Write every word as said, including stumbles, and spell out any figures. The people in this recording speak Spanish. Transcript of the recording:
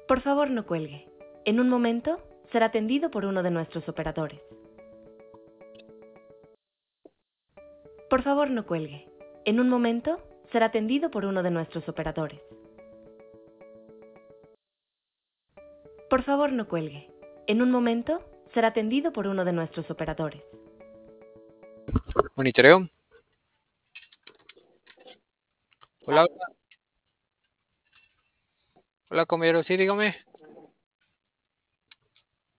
Por favor, no cuelgue. En un momento será atendido por uno de nuestros operadores. Por favor, no cuelgue. En un momento será atendido por uno de nuestros operadores. Por favor, no cuelgue. En un momento será atendido por uno de nuestros operadores. Monitoreo. Hola, hola. Hola, compañero. Sí, dígame.